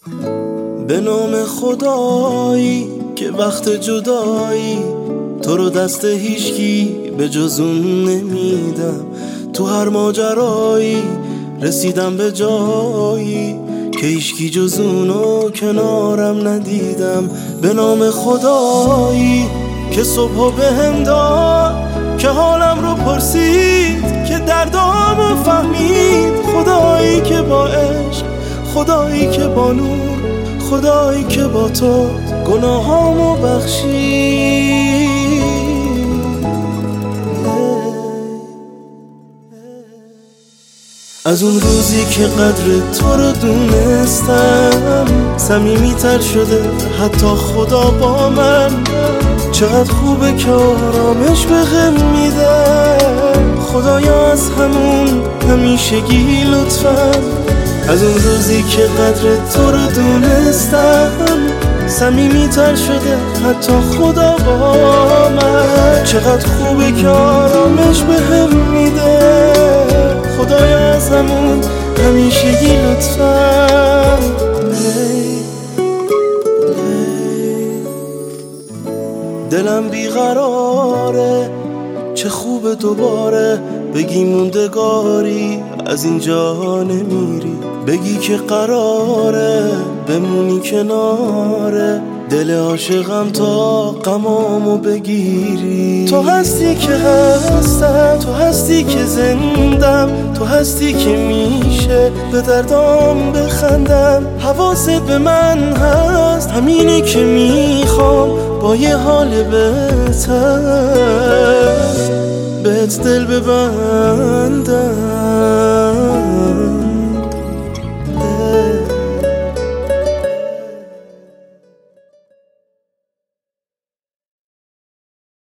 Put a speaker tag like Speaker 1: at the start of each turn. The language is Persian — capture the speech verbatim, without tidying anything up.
Speaker 1: به نام خدایی که وقت جدایی تو رو دست هیچکی به جز اون نمیدم. تو هر ماجرایی رسیدم به جایی که هیچکی جز اونو کنارم ندیدم. به نام خدایی که صبحو به هم داد، که حالم رو پرسید، که دردامو فهمید. خدایی که با عشق، خدایی که با نور، خدایی که با تو گناهامو بخشید. از اون روزی که قدر تو رو دونستم، صمیمی‌تر شده حتی خدا با من. چقدر خوبه که آرامش بهم میده خدایا، از همون همیشگی لطفاً. از اون روزی که قدر تو رو دونستم، صمیمی‌تر شده حتی خدا با من. چقدر خوبه که آرامش بهم میده خدایا، از همون همیشگی لطفاً. دلم بیقراره، چه خوبه دوباره بگی موندگاری از اینجا نمیری. بگی که قراره بمونی کناره دل عاشقم تا غمامو بگیری. تو هستی که هستم، تو هستی که زندم، تو هستی که میشه به دردام بخندم. حواست به من هست، همینه که میخوام با یه حال بهتر بهت دل ببندم.